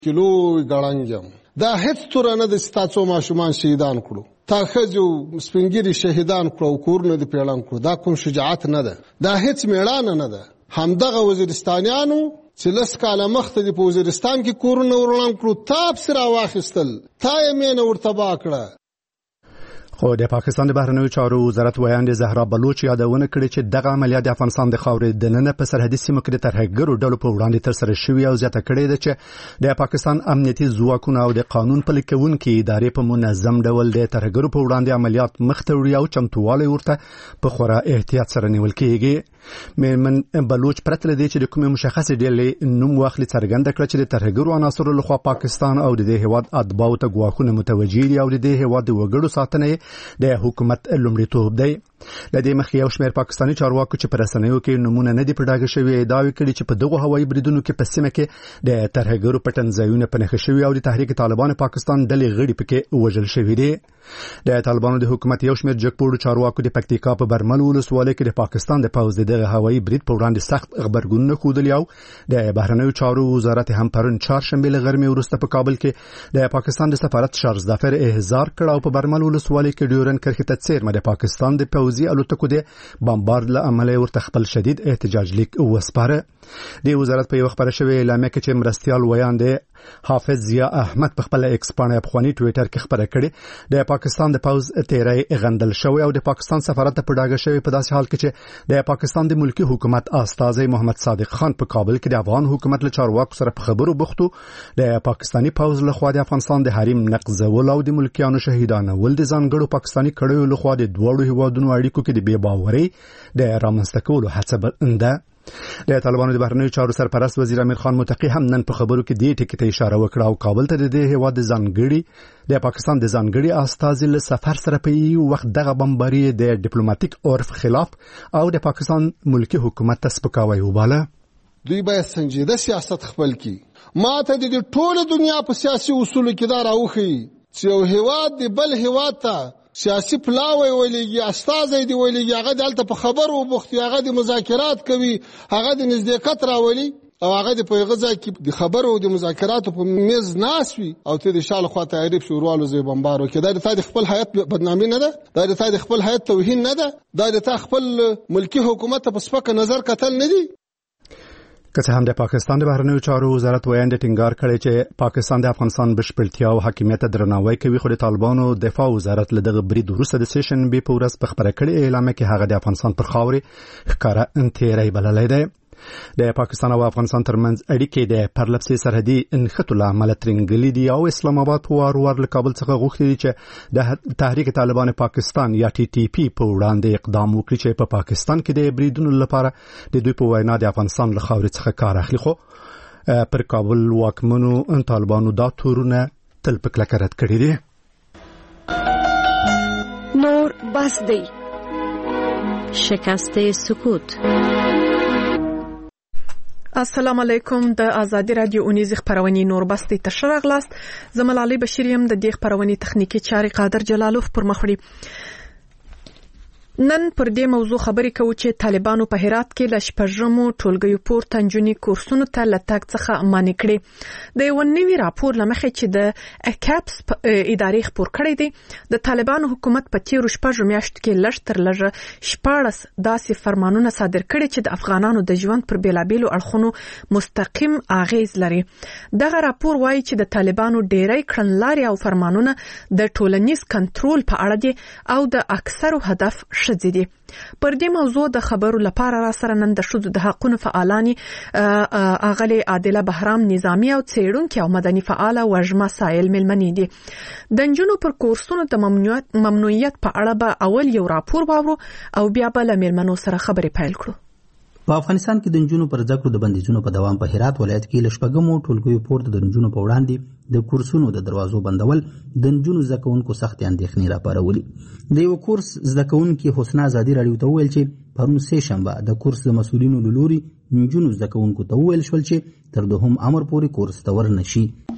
کیلو ګړنګم دا هیڅ تور نه د ستاسو ماشومان شهیدان کړو تا خځو سپینګری شهیدان کړو کورونه د پیړان کړو دا کوم شجاعت نه ده دا هیڅ میړانه نه ده همدغه وزیرستانیانو چې لس کاله مخته د وزیرستان کې کورونه ورلان کړو تاب سره واخیستل تا یې مینه ورتبا کړه خو د پاکستان د بهرنیو چارو وزارت ویاند زهرا بلوچ یادونه کړې چې دغه عملیات د افغانستان د خاورې دننه په سرحدي سیمو کې د ترهګرو ډلو په وړاندې ترسره شوي او زیاته کړې ده چې د پاکستان امنیتي ځواکونه او د قانون پلي کوونکي ادارې په منظم ډول د ترهګرو په وړاندې عملیات مخته وړي او چمتووالی ورته په خورا احتیاط سره نیول کېږي. میرمن بلوچ پرته له دې چې د کومې مشخصې ډلې نوم واخلي څرګنده کړه چې د ترهګرو عناصرو لخوا پاکستان او د دې هیواد اتباعو ته ګواښونه متوجه دي او د دې هیواد د وګړو ساتنه د حکومت لومړیتوب دی. لدې مخ یو شمېر پاکستاني چارواکو چې پر رسنیو کې نمونه نه دي په ډاګه شوي ادعاوې کړي چې په دغه هوایي بریدونو کې په سیمه کې د ترهګرو پټنځایونه په نښه شوي او د تحریک طالبان پاکستان ډلې غړي پکې وژل شوي دي. د طالبانو د حکومت یو شمېر جګپوړو چارواکو د پکتیکا په برمل ولسوالۍ کې د پاکستان د پوځ دغه هوایي برید په وړاندې سخت غبرګونونه ښودلي او د بهرنیو چارو وزارت هم پرون چهارشنبه له غرمې وروسته په کابل کې د پاکستان د سفارت شارزدافر احضار کړ او په برمل ولسوالۍ کې ډیورن کرښې ته څیرمه د پاکستان د پوځي الوتکو د بمبارد له امله ورته خپل شدید احتجاج لیک وسپاره. د وزارت په یو خبره شوی اعلامیه کې چې مرستیال ویاند حافظ ضیا احمد په خپل ایکس باندې افغاني ټویټر کې خبره کړې د پاکستان د پوځ تیری غندل شوی او د پاکستان سفارت په ډاګه شوی په داسې حال کې چې د پاکستان د ملکی حکومت استازي محمد صادق خان په کابل کې د افغان حکومت له چارواکو سره په خبرو بوختو د پاکستاني پوځ له خوا د افغانستان د حریم نقضول او د ملکیانو شهیدانه ول د ځانګړو پاکستاني کړیو له خوا د دوړو هیوادونو اړیکو کې د بې باورۍ د رامنځته کولو هڅه ده. د طالبانو د بهرنیو چارو سرپرست وزیر امیر خان متقی هم نن په خبرو کې دې ټکي ته اشاره وکړه او کابل ته د هیواد د پاکستان د ځانګړي استازي له سفر سره په یو وخت دغه بمباري د ډیپلوماټیک عرف خلاف او د پاکستان ملکی حکومت ته سپکاوی وباله. دوی باید سنجیده سیاست خپل کړي. ما ته د ټوله دنیا په سیاسي اصولو کې دا راوخی چې یو هیواد د بل هیواد ته سیاسي پلاوی ویلېږي استازی دی ویلېږي هغه دلته په خبرو بوختي هغه د مذاکرات کوي هغه د نزدېکت راولي او هغه د په غزا کې د خبرو او د مذاکراتو په میز ناس وي او ته د شاله خوا تعریف شوروالو زی بمبارو کې دا د تا د خپل حیات بدنامي نه ده دا د تا د خپل حیات توهین نه ده دا د تا خپل ملکی حکومت په سپک نظر کتل نه دي. که څه هم د پاکستان د بهرنیو چارو وزارت ویاند ټینګار کړی چې پاکستان د افغانستان بشپړتیا او حاکمیت درناوی کوي خو د طالبانو دفاع وزارت له دغه برید وروسته د سیشن بي په ورځ په خبره کړې اعلان کې هغه د افغانستان پر خاورې ښکاره انتیری بللی دی. د پاکستان او افغانستان ترمنځ اړیکې د پرلپسې سرحدي انښتو له امله ترنګلي دي او اسلام آباد په وار له کابل څخه غوښتي دي چې د تحریک طالبان پاکستان یا TTP په وړاندې اقدام وکړي چې په پاکستان کې د بریدونو لپاره د دوی په وینا د افغانستان له خاورې څخه کار اخلي. خو پر کابل واکمنو طالبانو دا تورونه تل په کلکه رد کړي دي. نور بس دی شکست سکوت. السلام علیکم. د آزادی رادیو اونیز خبرونې نور بستی تشر اغلاست. زمل علی بشیریم د دې خبرونې تخنیکی چاري قادر جلالوف پر مخړي. نن پر دې موضوع خبرې کوو چې طالبانو په هرات کې ل شپږمو ټولګیو پورته نجونې کورسونو ته لټاک څخه مانع کړي. د یو نوي راپور لمخې چې د اکاپس ادارې خبر کړی دی د طالبانو حکومت په تیرو شپږو میاشتو کې لږ تر لږه 14 داسې فرمانونه صادر کړي چې د افغانانو د ژوند پر بیلابیلو اړخونو مستقیم اغیز لري. دغه راپور وایي چې د طالبانو ډیری کړنلارې او فرمانونه د ټولنیز کنټرول په اړه دي او د اکثرو هدف شدي. پر دې موضوع د خبرو لپاره را سره نن د شذ د حقوقو فعالانی اغلی عادله بهرام نظامی او څېړونکو او مدني فعال وجمه سایل ملمنی دي. د نجونو پر کورسونو د ممنوعیت په اړه به اول یو راپور واورو او بیا به له ملمنو سره خبرې پیل کړو. په افغانستان کې د نجونو پر ذکر د بندیزونو په دوام په هرات ولایت کې ل شپږمو ټولګیو پورته د نجونو په وړاندې د کورسونو د دروازو بندول د نجونو زده کوونکو سخت اندېښنې راپارولي. د یو کورس زده کوونکي حسنا آزادي راډیو ته وویل چې پرون سه شنبه د کورس د مسؤلینو له لوري نجونو زده کوونکو ته وویل شول چې تر دوهم امر پورې کورس ته ورنشي.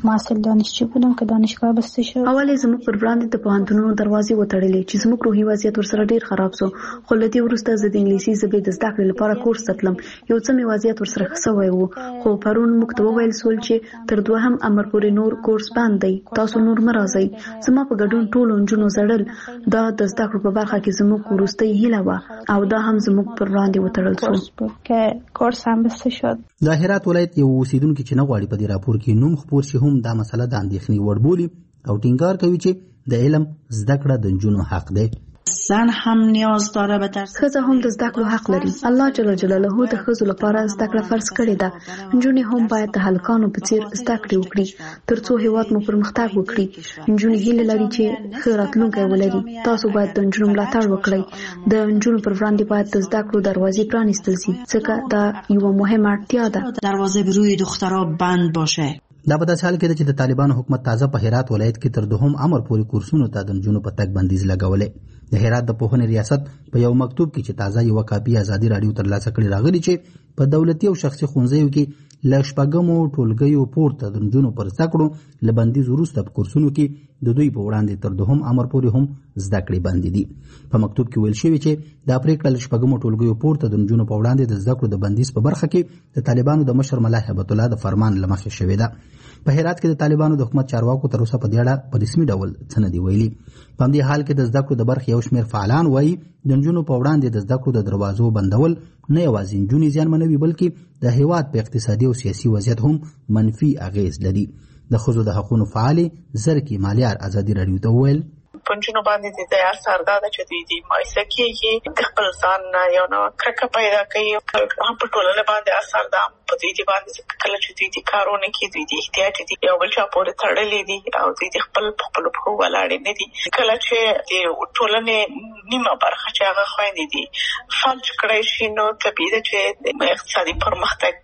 محصل دانشجو بودم که دانشگاه بسته شد. اول زموږ پر وړاندې د پوهنتونونو دروازې وتړلې چې زموږ روحي وضعیت ورسره ډیر خراب شو. خو له دې وروسته زه د انګلیسي ژبې د زده کړې لپاره کورس ته تلم. یو څه مې وضعیت ورسره ښه شوی و، خو پرون موږ ته وویل شول چې تر دوهم امر پورې نور کورس بند دی، تاسو نور مه راځئ. زما په ګډون ټولو نجونو ژړل. دا د زده کړو په برخه کې زموږ وروستۍ هیله وه او دا هم زموږ پر وړاندې وتړل شو که کورس هم بسته شد. د هرات ولایت یو اوسیدونکو چې نه غواړي په دې راپور کې نوم خپور شي هم دا مسله د اندېښنې وړ بولي او ټینګار کوي چې د علم زده کړه د نجونو حق دی. زن هم نیاز داره به درس. ښځه هم د زده کړو حق لري. الله جل جلاله د ښځو لپاره زده کړه فرض کړې ده. نجونې هم باید د هلکانو په څیر زده کړې وکړي ترڅو هیواد مو پرمختګ وکړي. نجونې هیله لري چې ښه راتلونکی ولري. تاسو باید د نجونو ملاتړ وکړئ. د نجونو پر وړاندې باید د زده کړو دروازې پرانیستل شي ځکه دا یوه مهمه اړتیا ده. دروازه به روی دخترها بند باشه. دا په داسې حال کې ده چې د طالبانو حکومت تازه په هرات ولایت کې تر دوهم امر پورې کورسونو ته د نجونو په تګ بندیز لګولې. د هرات د پوهنې ریاست په یو مکتوب کې چې تازه یو کاپي ازادي رادیو ترلاسه کړې راغلي چې په دولتي او شخصي ښوونځیو کې له شپږمو ټولګیو پورته د نجونو پر زده کړو له بندیز وروسته په کورسونو کې د دوی په وړاندې تر دوهم امر پورې هم زده کړې بندې دي. په مکتوب کې ویل شوی چې دا پریکړه له شپږمو ټولګیو پورته د نجونو په وړاندې د زده کړو د بندیز په برخه کې د طالبانو د مشر ملا هیبت الله د فرمان له مخې شوې ده. په هرات کې د طالبانو د حکومت چارواکو تر اوسه په دې اړه په رسمي ډول څه نه دي ویلي. په همدې حال کې د زده کړو د برخې یو شمېر فعالان وایي د نجونو په وړاندې د زده کړو د دروازو بندول نه یوازې نجونې زیانمنوي بلکې د هیواد په اقتصادي او سیاسي وضعیت هم منفي اغیز لري. د ښځو د حقونو فعالې زرکې مالیار ازادي راډیو ته وویل پنځونو باندې د اثر دا چې دوی مایسه کېږي د خپل ځان نه یو نو کرکه پیدا کوي هم په ټولنه باندې اثر دا په دوی باندې کله چې دوی کارونه کوي دوی احتیاج دي یو بل چا پورې تړلې دي او دوی خپل په ولاړې نه دي. کله چې د ټولنې نیمه برخه چې هغه خويندې دي فلج کړی شي نو طبیعي ده چې د اقتصادي پرمختګ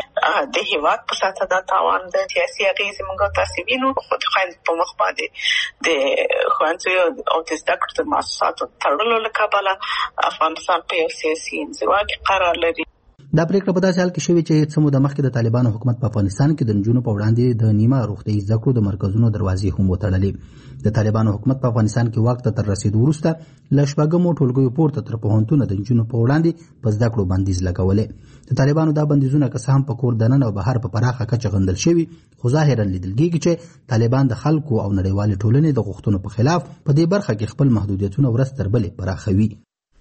کې د هیواد په ساته دا تاوان د سیاسي اغیز موږ تاسو وینو خو د خويند په مخ باندې د خويند او د زده کړو د مؤسساتو تړلو له کبله افغانستان په یو سیاسي انزوا کې قرار لري. دا پریکړه په داسې حال کې شوې چې څه موده مخکې د طالبانو حکومت په افغانستان کې د نجونو په وړاندې د نیمه روغتیايي زده کړو د مرکزونو دروازې هم وتړلې. د طالبانو حکومت په افغانستان کې واک ته تر رسیدو وروسته له شپږمو ټولګیو پورته تر پوهنتونه د نجونو په وړاندې په زده کړو بندیز لګولې. د طالبانو دا بندیزونه که څه هم په کور دننه او بهر په پراخه کچه غندل شوي خو ظاهرا لیدل کېږي چې طالبان د خلکو او نړیوالې ټولنې د غوښتنو په خلاف په دې برخه کې خپل محدودیتونه ورځ تر بلې پراخوي.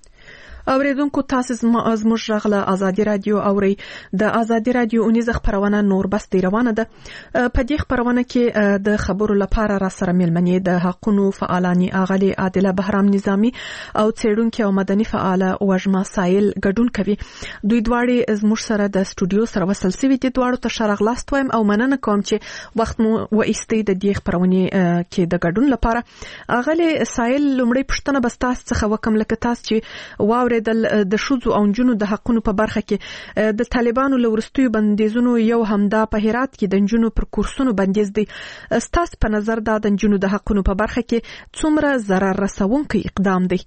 اوریدونکو تاسو زموږ غږ له ازادي رادیو اوري. د ازادي رادیو اونیزه خبرونه نور بس دی روانه ده. په دې خبرونه کې د خبرو لپاره را سره ملمنې د حقوقو فعالانی اغلی عادله بهرام نظامی او څېړونکو او مدني فعال وژما سایل ګډون کوي. دوی دواړي زموږ سره د استودیو سره وصل سوي دي. دواړو ته شرغلاست وایم او مننه کوم چې وخت مو وایستي د دې خبرونه کې د ګډون لپاره. اغلی سایل لومړی پښتنه بستاس څخه وکم لکه تاسو چې د شوزو او نجونو د حقونو په برخه کې د طالبانو لورستیو بندیزونو یو همدا په هرات کې د نجونو پر کورسونو بندیز دي. ستاسو په نظر دا د نجونو د حقونو په برخه کې څومره ضرر رسونکی اقدام دی؟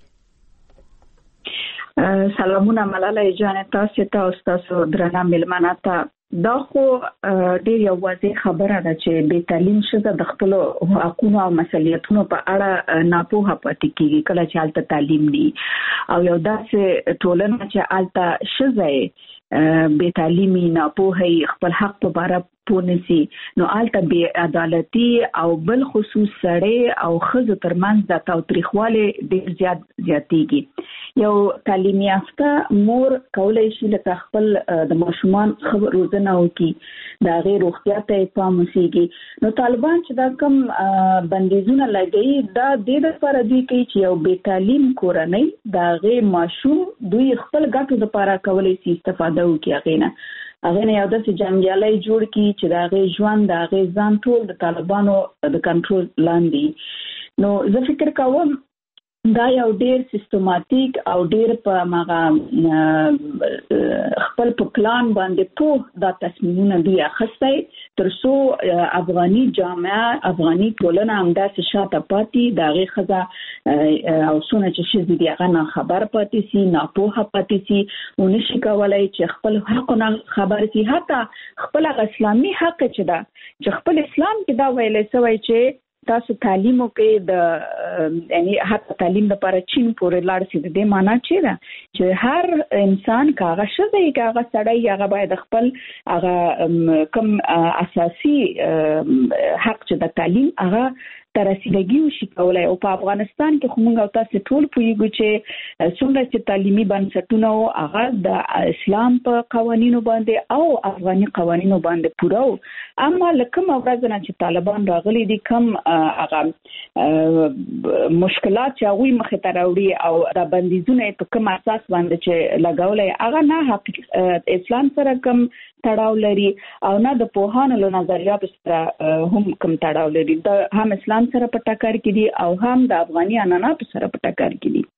سلامونه ملاله جان تاسو ته تاسو درنه ملمنه ته. دا خو ډیر یو واضح خبره ده چې بې تعلیم ښځه د خپل حقوقو او مسؤلیتونو په اړه ناپوهه پاتې کیږي کله چې هلته تعلیم ني او یو داسې ټولنه چې هلته ښځه بې تعلیمي ناپوهه خپل حق په اړه پونسي نو هلته بې عدالتي او بل خصوص سړی او ښځو ترمنځ د تاوتریخوالی ډیر زیاتېږي. یو تعلیم یافته مور کولای شي لکه خپل د ماشومان روزنه وکړي د هغې روغتیا ته پام وشيږي. نو طالبان چې دا کوم بندیزونه لګوي دا د دې لپاره دوی کوي چې یو بې تعلیم کورنۍ د هغې ماشوم دوی خپل ګټو لپاره کولی شي استفاده وکړي هغې نه یو داسې جنګیالی جوړ کړي چې د هغې ژوند د هغې ځان ټول د طالبانو د کنټرول لاندې. نو زه فکر کوم دا یو ډیر سیستماتیک او ډیر په ماغه خپل په پلان باندې په دا تصمیمونه دی اخستای ترڅو افغاني جامعه افغاني ټولنه همداسې شاته پاتې دغه خزه او سونه چې شې دي هغه نه خبر پاتې سي نه په پاتې سي ونشي کولای چې خپل حقونه خبر سي حتی خپل اسلامي حق چې دا چې خپل اسلام کې دا ویل شوی چې تاسو تعلیم وکړئ د یعنی حتی تعلیم لپاره چین پورې لاړ شي د دې معنی چې دا چې هر انسان کاغه شوی کاغه سړی هغه باید خپل هغه کوم اساسي حق چې د تعلیم هغه تر رسیدګي وشي کولای او په افغانستان کې خو موږ تاسو ټول پوهیږو چې څومره چې تعلیمي بنسټونه او هغه د اسلام په قوانینو باندې او افغاني قوانینو باندې پوره او اما لکه ورځ نه چې طالبان راغلي دي کم هغه مشکلات چې هغه مخ ته راوړي او د بندیزونه په کوم اساس باندې چې لګولای هغه نه اسلام سره کم تړاو لري او نه د پوهانو له نظریاتو سره هم کم تړاو لري د هم اسلام سره په ټکر کې دي او هم د افغاني عنعناتو سره په ټکر کې دي.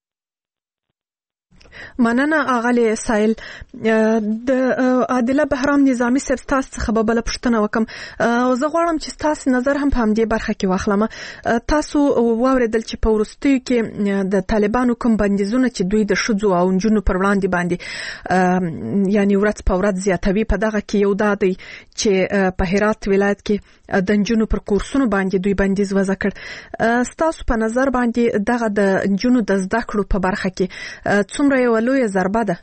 مننه اغلی سایل د عادله بهرام نظامی صاحب تاسو څخه به بل پښتنه وکم زه غواړم چې تاسو نظر هم په همدې برخه کې واخلم. تاسو واوریدل چې په ورستیو کې د طالبانو کوم بندیزونه چې دوی د شذو او نجونو پر وړاندې باندې یعنی ورځ په ورځ زیاتوي په دغه کې یو دا دی چې په هرات ولایت کې د نجونو پر کورسونو باندې دوی بندیز وضع کړ. تاسو په نظر باندې دغه د نجونو د زده کړو په برخه کې څومره یو لوی ضربه ده؟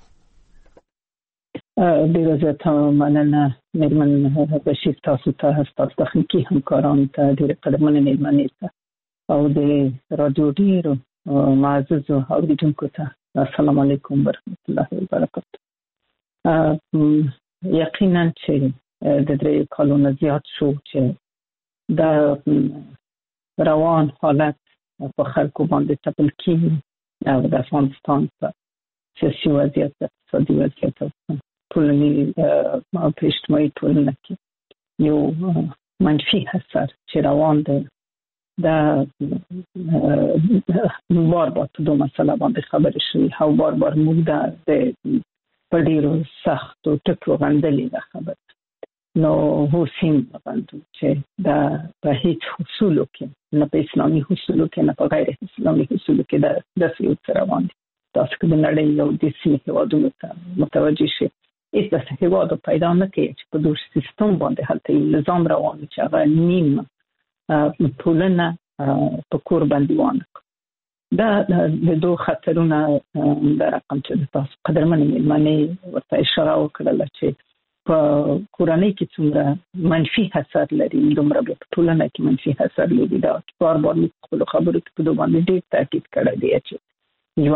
ډیره زیاته مننه مېرمن بشیر تاسو ته تاسو تخنیکی همکارانو ته ډیره قدرمنه مېرمنې ته او د رادیو ډیرو معزز اوریدونکو ته السلام علیکم ورحمت الله وبرکاته. یقینا چې د درې کالونو زیات شو چې د روان حالت په خلکو باندې تپل کیږي او د افغانستان په سیاسي وضعیت اقتصادي وضعیت ټولنې او اجتماعي ټولنه کې یو منفي اثر چې روان دی دا بار په دوه مسله باندې خبرې شوې او بار موږ د په ډیرو سختو ټکو غندلې ده خبره نو هوسین غندو چې دا په هیڅ اصولو کې نه په اسلامي اصولو کې نه په غیر اسلامي اصولو کې دا د سیاست روان دي. تاسو کې د نړۍ یو د سیمې هیوادونو ته متوجه شئ هیڅ داسې هیواد پیدا نه کوي چې په دوه سیستم باندې هلته یو نظام روان وي چې هغه نیم ټولنه په کور باندې وانه دا د دوه خطرونه د رقم چې تاسو قدرمنې مېرمنې ورته اشاره وکړله چې په کورنۍ کې څومره منفي اثر لري دومره په ټولنه کې منفي اثر لري. دا بار خپل خبرو کې په دوه باندې ډېر تاکید کړی دی چې یو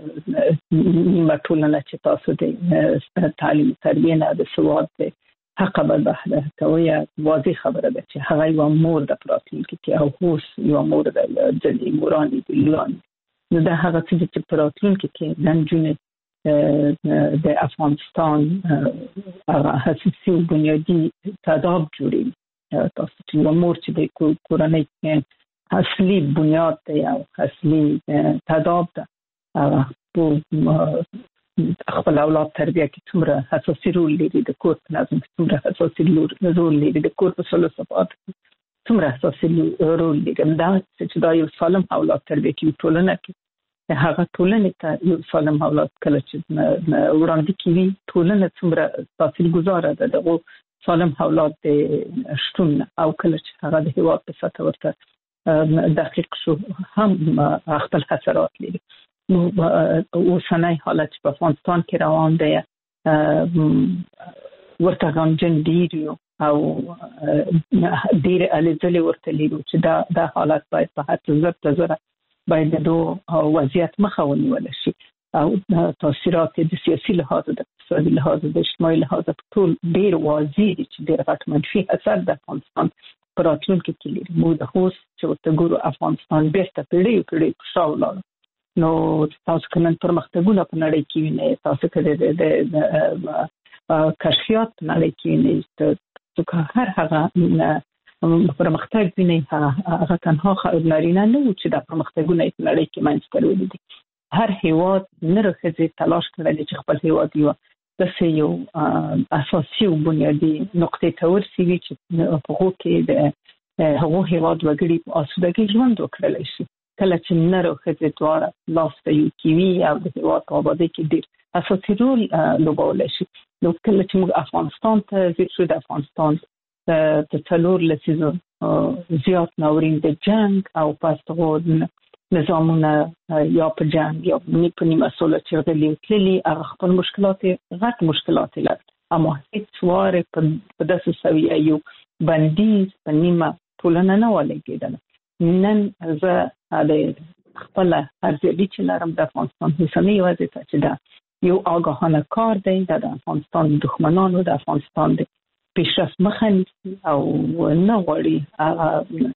ټولنه چې تاسو د تعلیم تربیه نه د سواد د حق به بهره کوي واضح خبره ده چې هغه یو مور د پراتلونکي کې او اوس یو مور د ځلې موراني د لون نو دا هغه چې پراتلونکي کې د نجونې د افغانستان هغه حساسي او بنیادی تداب جوړي تاسو چې یو مور چې د کورنۍ کې اصلي بنیاد دی او اصلي تداب ده خپل اولاد تربیه کې څومره حساسي رول لري د کور په نظم کې څومره حساسي رول لري د کور په سلو صفات څومره حساسي رول لري دا چې دا یو سالم اولاد تربیه کې ټولنه کې هغه ټولنه ته یو سالم اولاد کله چې وړاندې کیږي ټولنه څومره تاثیرګذار ده دغه سالم اولاد د شتون او کله چې هغه د هیواد په سطح ورته دقیق شو هم خپل خسارات لري. نو اوسنۍ حالت په افغانستان کې روان دی ورته غمجن ډیر او ډیر الځلې ورته لیدو چې دا حالت باید په هر ځای باید د وضعیت مخه ونیول شي او تاثیرات د سیاسي لحاظ د اقتصادي لحاظ د اجتماعي لحاظ ټول ډیر واضح دي چې ډیر غټ منفي اثر د افغانستان پر راتلونکي کې لري. موږ د اوس چې ورته ګورو افغانستان بیرته پیړۍ شاولاړ نو تاسو کنن پرمختګونه په نړۍ کې وینئ تاسو کړه د کشفیات په نړۍ کې وینئ چې هر هغه پرمختګ ویني هغه تنها نارینه نه و چې د پرمختګونه په نړۍ کې منځ کړی دي. هر هیواد نه راځي تلاش کړی چې خپل هیواد یو د یو اساسي او بنیادی نقطې ته ورسیږي چې په هغه کې د هغه هیواد وګړي په اسودګي ژوند وکړي شي. کله چې نه راځي دواره لاس یو کیوي او د هیواد په آبادی کې ډیر اساسي رول لوبولی شي. نو کله چې موږ افغانستان ته ځو د افغانستان د څلور لسیزو زیات ناورین د جنگ او پاستغو نظامونه یا په جنگ یا په نیمه سوله چې غلي هغه خپل مشکلات غټ مشکلات لري، اما هیڅ واره په داسې سویه یو بندیز په نیمه ټولنه نه ولګېدل. نن زه د خپل ارزیابي چې لرم د افغانستان اوسنۍ وضعیت چې دا یو آگاهانه کار دی د افغانستان دښمنانو د افغانستان د پیشرفت مخه نیسي او نه غواړي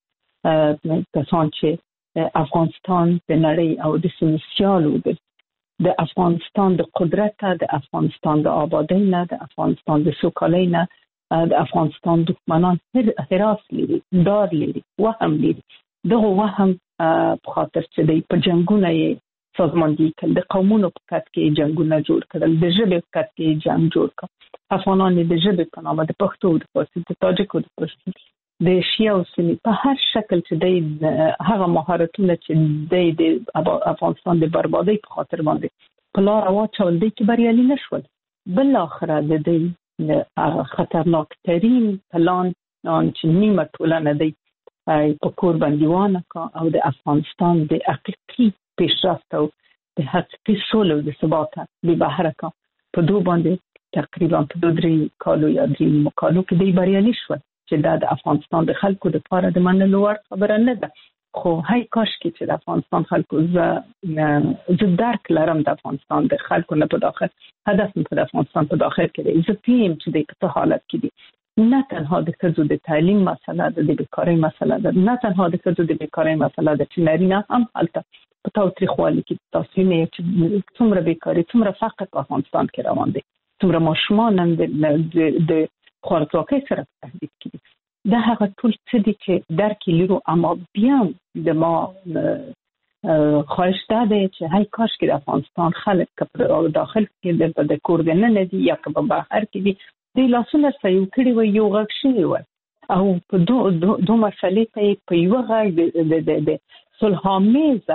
کسان چې افغانستان د نړۍ او د سیاسيالو د افغانستان د قدرت، د افغانستان د آبادی نه، د افغانستان د سوکالۍ نه د افغانستان دښمنان هراس لري، دار لري، وهم لري. دغه وهم په خاطر چې د په جنگونه سازماندهي کړل، د قومونو په کټ کې جنگونه جوړ کړل، د ژبې په کټ کې جنگ جوړ کړ. افغانان د ژبې په نامه د پښتو، د فارسي، د تاجکو، د پښتو، د شیعه او سنی په هر شکل چې د هغه مهارتونه چې د افغانستان د بربادۍ په خاطر باندې په لار واچول دي کې بریالي نشول. بل اخره د دې خطرناک ترین پلان چې نیمه ټولنه دی په کور بندیوانه کا او د افغانستان د حقیقي پیشرفت او د حقیقي سولې او د ثبات به بهره کا په دوه باندې تقریبا په 2-3 کالو یا 3 کالو کې دی بریالي شول چې د افغانستان د خلکو د لپاره د منلو وړ خبره نه ده. خو هاي کاش کې چې د افغانستان خلکو زه درک لرم د افغانستان د خلکو نه په داخل هدف په افغانستان په داخل کې زه پیم چې د په حالت کې دي نه تنها د ښځو د تعلیم مسله ده، د بیکاری مسله ده، نه تنها د ښځو د بیکاری مسله ده چې نارینه هم هلته په تاوتریخوالي کې تاسو نه چې څومره بیکاری، څومره فقر په افغانستان کې روان دي، څومره ماشومان د خوارځواکۍ سره په تهدید کې دي. دا هغه ټول څه دي چې درک لرو، اما بیا د ما خواهش ده چې هاي کاش کې د افغانستان خلک په داخل کې د کور دننه دي یا په بهر کې دي د لاسونه سيو کړي وي، یو غږ شي وي او په دوه مسلې ته په یو غږ د صلح‌آمیزه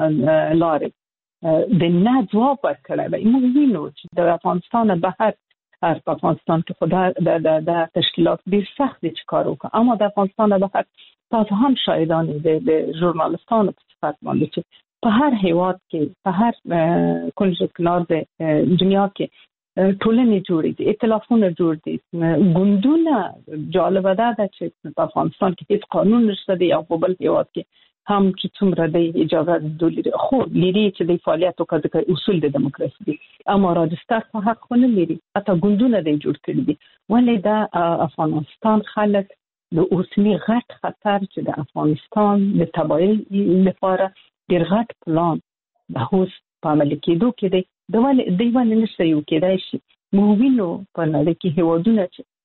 لارې د نه جواب ورکړی وي. موږ وینو چې د افغانستان بهر په افغانستان کې خدا د تشکیلات ډیر سخت دي چې کار وکړي، اما د افغانستان بهر تاسو هم شاهدان د ژورنالستانو په صفت باندې چې په هر هیواد کې په هر کونج کنار د دنیا کې ټولنې جوړې دي، ائتلافونه جوړ دي، ګوندونه. جالبه ده چې په افغانستان کې هیڅ قانون نشته دی او په بل هیواد کې هم چې څومره د اجازه لري خو لري چې د فعالیت او کړه اصول د دیموکراسي دي، اما راجستر په حق نه لري، اته ګوندونه دی جوړ کړی دي. ولې دا افغانستان خلک د اوسنی غټ خطر چې د افغانستان د تباہي لپاره ډیر غټ پلان د هوس په عمل کېدو کې دی د دیوال نشته یو کېدای شي. موږ وینو په نړۍ کې هیوادونه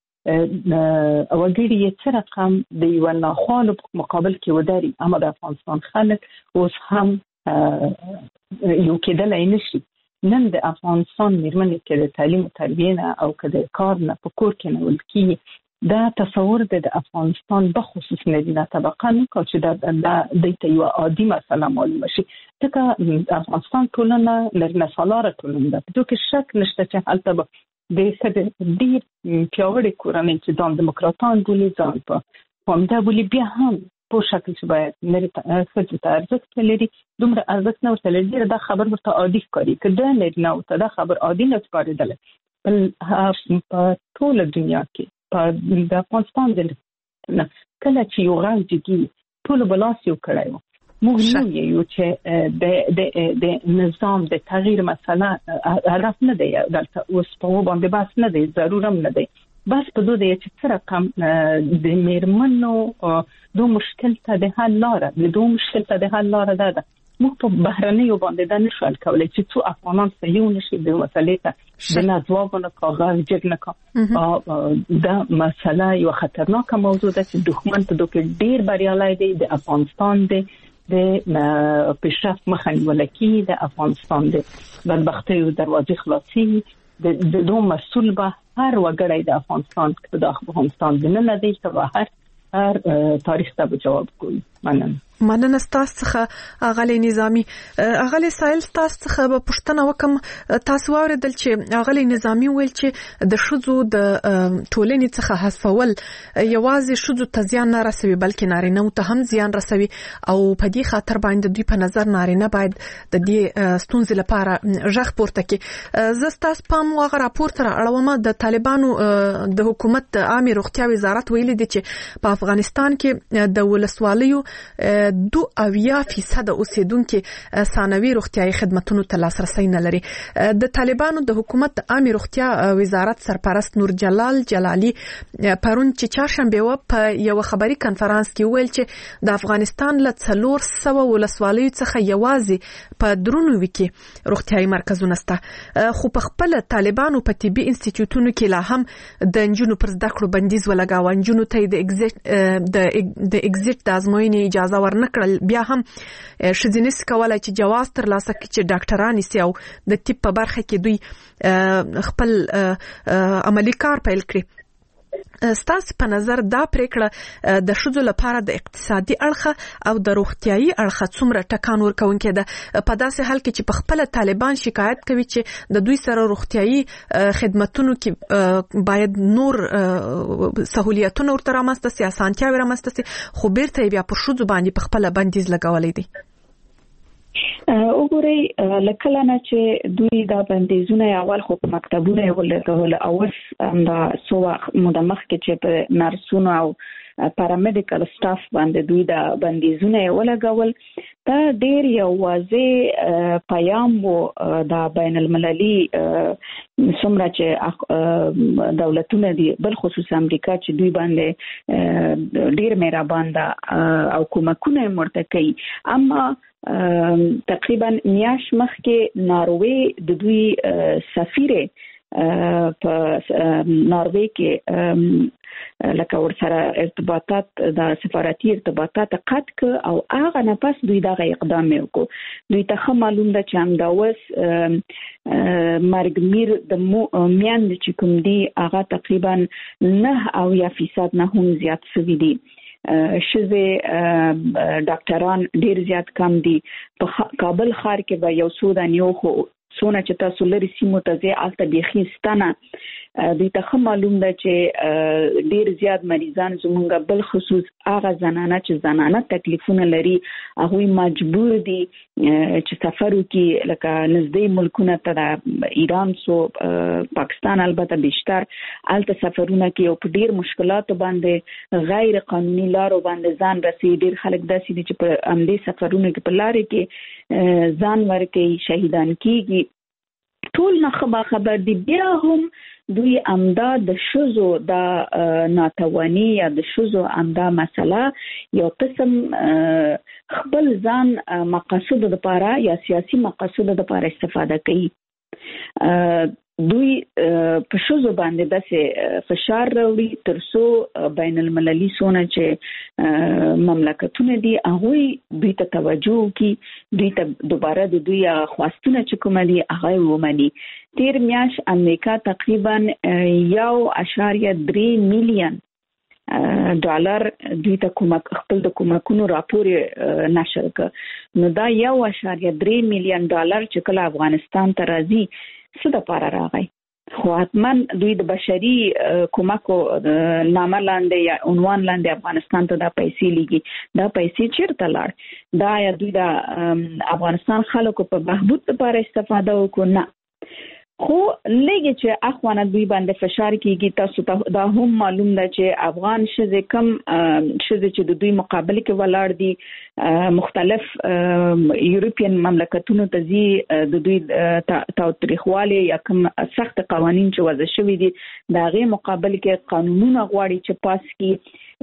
چې وګړي یې څه رقم د یو ناخوالو په مقابل کې وداري، اما د افغانستان خلک اوس هم یو کېدلای نشي. نن د افغانستان میرمنې کې د تعلیم او تربیه نه او که د کار نه په کور کې نه ولکي دا تصور د افغانستان بخصوص نارینه طبقه نه کو چې د یو عادي مسله معلومه شي. ځکه افغانستان ټولنه لرنه سالاره ټولنه ده، په کې شک نشته چې هلته به د ډیر پیاوړي کورنۍ چې ځان دیموکراتان بولي، ځان په همدا بولي، بیا هم په شکل چې باید ښځو ته ارزښت لري، دومره ارزښت نه ورته لري. دا خبر ورته عادي ښکاري، که دا نارینه ورته دا خبر عادي نه ښکارېدلی. په ټوله دنیا کې د افغانستان د کله چې یو غږ جدي ټول بلاس یو کړی و. موږ نو یو چې د نظام د تغییر مسله هدف نه دی، دلته اوس په باندې بحث نه دی، ضرور هم نه دی. بس په دوه دی چې څه رقم د میرمنو دو مشکل ته د حل لاره ده موږ په بهرنیو باندې دا نشو کولای چې څو افغانان صحیح نشي د مسلې ته د نازوابونو کاغذ جګ نه کا دا مسله یو خطرناک موضوع ده چې دښمن ته دوی ډیر بریالي دي د افغانستان دي د پیشرفت مخه نیول کیږي د افغانستان د بدبختۍ دروازې خلاصي د دوه مسؤل به هر وګړی د افغانستان د افغانستان د نه دی چې هر تاریخ ته جواب کوي. مننه تاسو څخه اغلی نظامی. اغلی سایل تاسو څخه په پښتنه وکم تاسو اوریدل چې اغلی نظامی ویل چې د شذو د ټولنې څخه حذفول یوازې شذو ته زیان نه رسوي بلکې نارینه ته هم زیان رسوي او په دې خاطر باندې دوی په نظر نارینه باید د دې ستونزې لپاره ژغ پورته کړي. زه تاسو په موغه راپور تر اړوم د طالبانو د حکومت عامه روغتیا وزارت ویلي دی چې په افغانستان کې د ولسوالیو 2% اوسیدونکو ثانوي روغتيایي خدماتو ته لاسرسي نه لري. د طالبانو د حکومت عامه روغتیا وزارت سرپرست نور جلال جلالی پرون چې چهارشنبه په یو خبري کانفرنس کې ویل چې د افغانستان له 400 ولسوالیو څخه یوازې په درونو کې روغتيایي مرکزونه شته خو په خپل طالبانو په طبي انسټیټیوټونو کې لا هم د انجونو پر زده کړو بندیز ولګاوه. انجونو ته د ایگزیټ د ازموینې اجازه ورنکړل. بیا هم شذینس کولای چې جواز تر لاسه کړي چې ډاکټران سي او د طب په برخه کې دوی خپل عملی کار پیل کړي. ستاسو په نظر دا پریکړه د شذو لپاره د اقتصادي اړخ او د روغتيایي اړخ څومره ټکان ورکونکي ده په داسې حال کې چې په خپل طالبان شکایت کوي چې د دوی سره روغتيایي خدماتونو کې باید نور سہولیتونه ورته رامنځته سي اسانتیاوي رامنځته سي خو بیرته بیا پر شذو باندې په خپل بندیز لګولې دي. وګورئ لکه نه چې دوی دا بندیزونه اول خو په مکتبونه ولګول او دا سو مدمخ کې چې په نرسونو او پارامډیکل سټاف باندې دوی دا بندیزونه ولګول دا ډیر یو واضح پیغام وو دا بین المللي څومره چې دولتونه دي بل خصوص امریکا چې دوی باندې ډیر مهربان ده او کومکونه مرته کوي. اما تقریبا میاش مخکې ناروې د دوی سفیر په ناروې کې لکه ورسره ارتباطات د سفارتي ارتباطات قطع ک او هغه نه پس دوی دغه اقدام وکړو. دوی ته معلوم ده چې همداوس مرګمیر د میان چې کوم دی هغه تقریبا 9% نه هم زیات شوی دی. شزه ډاکټران ډیر زیات کم دي. په کابل ښار کې به یو څو دانیو خو سونه چې تاسو لري سیمو ته ځي الته بيخيستانه دوی ته معلوم ده چې ډیر زیات مریضان زمونږ بل خصوص هغه زنانه چې زنانه تکلیفونه لري هغه مجبور دي چې سفر وکړي لکه نږدې ملکونه ته ایران سو پاکستان البته بیشتر الته سفرونه کوي او په ډیر مشکلات باندې غیر قانوني لارو باندې ځان رسي. ډیر خلک داسې دي چې په امدې سفرونه کې په لارې کې ځان ورکوي شهیدان کیږي. ټول نه خبر دي. بیا هم دوی امدا د شذو د ناتوانی یا د شذو امدا مسله یو قسم خپل ځان مقاصد لپاره یا سیاسي مقاصد لپاره استفاده کوي. دوی په شذو باندې داسې فشار راوړي ترڅو بین المللي سونه چې مملکتونه دي هغه دوی ته توجه کوي دوی ته دوباره د دوی خواستونه چې کوم دي هغه ومني. تیر میاش امریکا تقریبا 1.3 میلیون ډالر دوی ته کومک خپل د کومکونو راپور نشر کړ. نو دا 1.3 میلیون ډالر چې کله افغانستان ته راځي څه د پاره راغی خو حتما دوی د بشري کومکو نامه لاندې یا عنوان لاندې افغانستان ته دا پیسې لګي. دا پیسې چیرته لاړ؟ دا یا دوی د افغانستان خلکو په بهبود لپاره استفاده وکړو؟ نه. خو لګي چې اخوانه دوی باندې فشار کیږي. تاسو ته دا هم معلوم ده چې افغان شذ کم شذ چې د دوی مقابل کې ولاړ دي مختلف یورپین مملکتونو ته زی د دوی تاریخوالي یا کوم سخت قوانين چې وضع شوي دي دا غي مقابل کې قانونونه غواړي چې پاس کی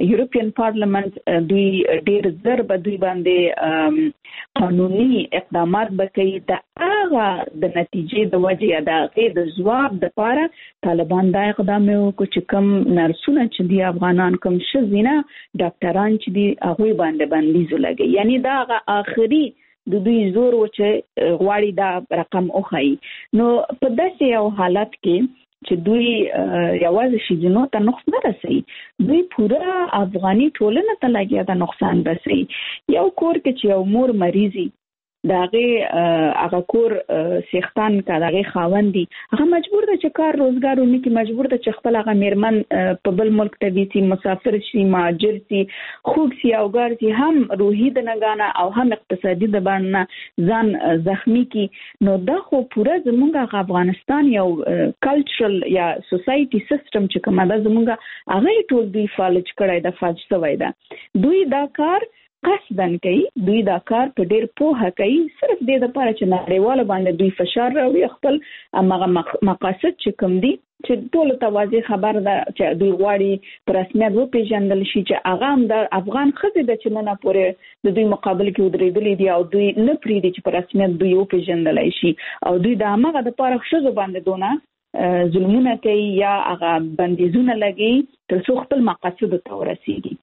یورپین پارلمنت دوی ډیر زر به دوی باندې قانوني اقدامات وکړي د هغه د نتیجې د وجې د ځواب د لپاره طالبان دا اقدام وکړي چې کوم نرسونه چې دی افغانان کوم شزینه ډاکټران چې دی هغه باندې بندیز لګي یعنی دا آخري د دوی زور و چې غواړي دا رقم اوخی نو په داسې یو حالت کې چې دوی یوازې شیدنو ته نقصان نه رسي دوی پورا افغاني ټولنه ته لګیا د نقصان رسي یو کور کې چې یو مور مریضي هغه کور سیختان کا دغه خاوندي هغه مجبور ده چې کار روزګار ونی کې مجبور ده چې خپل هغه میرمن په بل ملک ته ویسي مسافر شي مهاجر شي خوګ سي او ګار سي هم روحي د نګانا او هم اقتصادي د باندې ځان زخمی کی نو دا خو پورا زمونږ افغانستان یو کلچرل یا سوسايټي سیستم چې کومه ده زمونږ هغه ټول دوی فالج کړای د فاج سوی ده دوی دا کار قصدن کوي دوی دا کار په ډېر پوهه کوي صرف د لپاره چې نړیواله باندې دوی فشار راوړي خپل هغه مقاصد چې کوم دي چې ټول ته واضح خبر ده چې دوی غواړي په رسمیت وپیژندل شي چې هغه هم د افغان ښځې د چې نه پورې د دوی مقابل کې ودرېدلې دي او دوی نه پریږدي چې په رسمیت دوی وپیژندل شي او دوی د هغه د لپاره ښځو باندې دونه ظلمونه کوي یا هغه بندیزونه لګي تر څو خپل مقاصد ته ورسیږي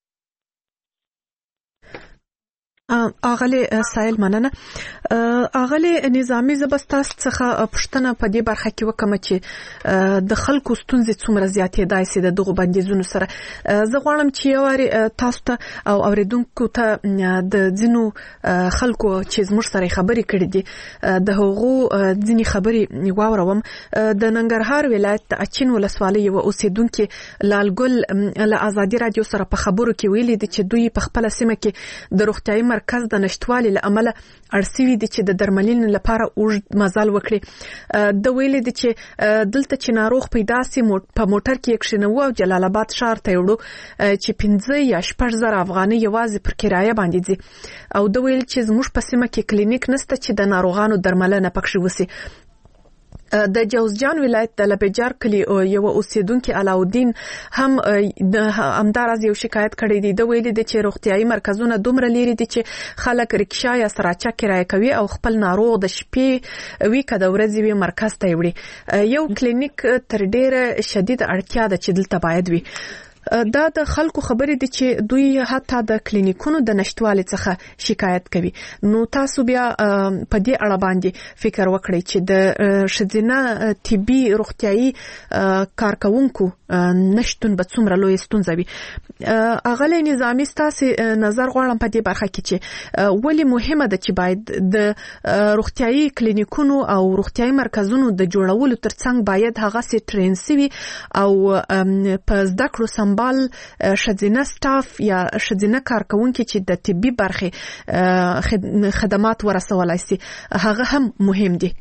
اغلی سایل مننه اغلی نظامی زبستاس څخه پښتنه په دې برخه کې وکم چې د خلکو ستونزې څومره زیاتې دایسي د دغه بندیزونو سره زه غواړم چې یو تاسو ته او اوریدونکو ته د ځینو خلکو چې زموږ سره خبرې کړې دي د هغو ځینې خبرې واوروم د ننګرهار ولایت اچین ولسوالۍ یو اوسیدونکو لالګل له ازادي رادیو سره په خبرو کې ویلي دي چې دوی په خپل سیمه کې د روغتیايي مرکز د نشټوالي لامل ارسوي دي چې د درملین لپاره اوږد مزل وکړي د ویلې دي چې دلته چې ناروغ پیدا سي په موټر کې کښینو او جلال آباد ښار ته وړو چې 15 یا 16,000 افغانۍ یوازې پر کرایه باندې دي او د ویل چې زموږ په سیمه کې کلینیک نشته چې د ناروغانو درملنه پکښې وسی د جوزجان ولایت د لبجار کلی یو اوسیدونکو علاودین هم د همدارز یو شکایت کړی دی د ویلي د چې روغتيایي مرکزونه دومره لري دي چې خلک رکشا یا سراچا کرایه کوي او خپل ناروغ د شپې وی کده ورځې وی مرکز ته وړي یو کلینیک تر ډیره شدید اړتیا ده چې دلته باید وي دا د خلکو خبرې دي چې دوی حتی د کلینیکونو د نشټوالي څخه شکایت کوي نو تاسو بیا په دې اړه باندې فکر وکړئ چې د شذینه طبي روغتيایي کارکونکو نشټون به څومره لوی ستونزه وي اغلی نظامی ستاسو نظر غواړم په دې برخه کې چې ولی مهمه ده چې باید د روغتيایي کلینیکونو او روغتيایي مرکزونو د جوړولو ترڅنګ باید هغه سي ټرین سي او په زده کړو سمبال شذینه سټاف یا شذینه کارکونکو چې د طبي برخه خدمات ورسولای سي هغه هم مهم دي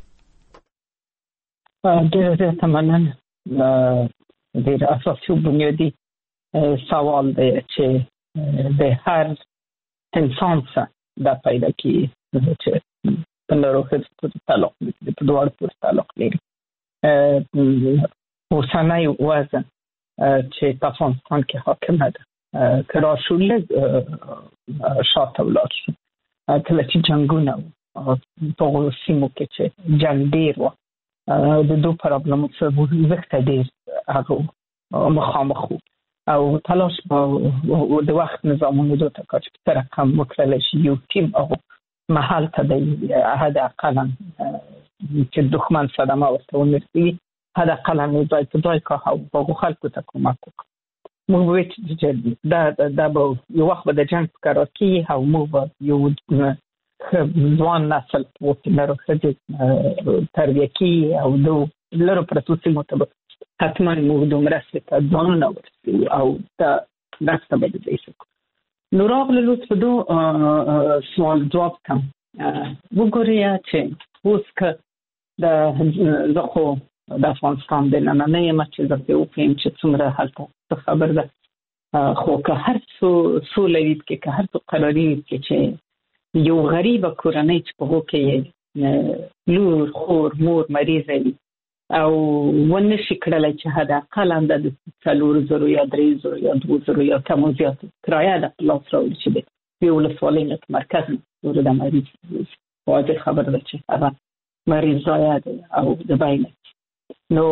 ډېر مننه ډېر اساسي بنیادی سوال دی چې د هر انسان سره دا پیدا کیږي چې په ناروغۍ پورې تعلق لري په دوه پورې تعلق لري اوسنۍ وضع چې په افغانستان کې حاکمه ده کرا شولې شاته ولاړ شو کله چې جنگونه په سیمو کې چې جنگ ډېر و د دوه پرابلمو سره وخت ډېر هغه مخامخ او تلاش د وخت نظامونو دوه تکاچ په رقم وکړل شي یو ټیم او محل ته د هدا اقلا چې دښمن صدمه ورته ونرسي هدا اقلا نه ځای په ځای کا هغه خلکو ته کومک وکړي موږ وایو چې دا به یو وخت به د جنگ په کار کې او موږ یو ځوان نسل وکړو چې تربیه کې او دو لرو پروسې متبه حتما موږ دومره څه ځان نه ورسي او دا داسته به دې شو نو راغله لطف دو سوال جواب کوم وګورئ چې اوس که د زخو د افغانستان د نننۍ مچې زړه او پېم چې څومره حالت خبر ده خو که هر څو لوید کې که هر څو قراري کې چې یو غریب کورنۍ چې په هو کې لور خور مور مریض وي او ونشي کړلای چې حد اقل هم د 4,000 یا 3,000 یا 2,000 یا کم او زیات کرایه د لاس راوړي چې د یو ولسوالۍ نه مرکز نه د مریض واځي خبر ده چې هغه مریض ځای دی او د باینه نو